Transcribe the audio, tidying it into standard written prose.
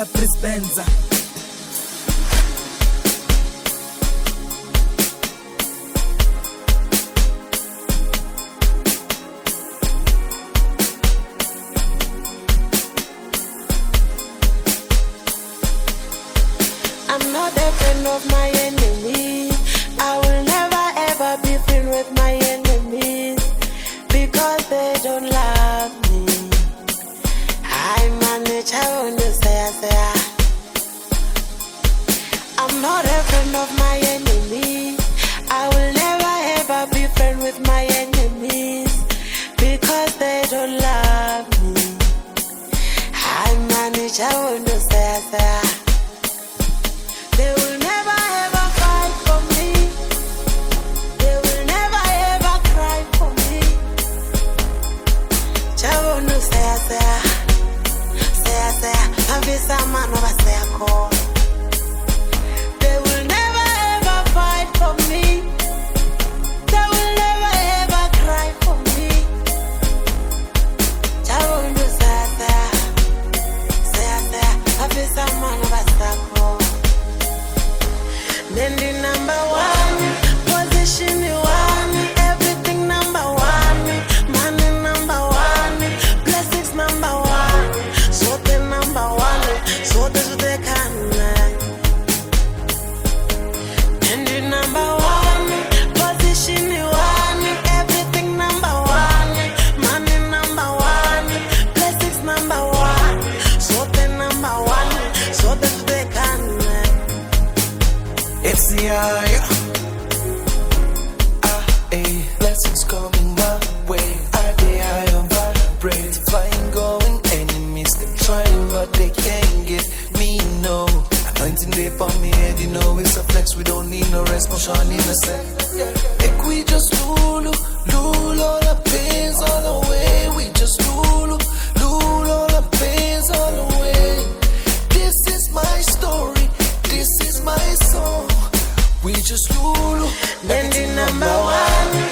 Chris Benza. I'm not a friend of my enemy. I will never ever be friend with my enemies because they don't love me. I manage how to say. I'm not a friend of my enemy. I will never ever be friend with my enemies because they don't love me. I manage how to say. They will never ever fight for me. They will never ever cry for me. Chabonu say. Avisa mano baseko. They will never ever fight for me. They will never ever cry for me. Chabonu say. Avisa mano baseko. Then the number one, position you one, everything number one, money number one, blessings number one, so the number one, so this they can. Then the number one, position you one, everything number one, money number one, blessings number one, so the number one, so this they can. It's the eye. Blessings coming my way. I am vibrate. Flying, going, enemies they're trying, but they can't get me, no. Anointing day for me head, you know it's a flex. We don't need no rest, no shine in a sec. Like we just lulu, all the pains all away. We just lulu, all the pains all away. This is my story, this is my song. We just lulu. Then the number one.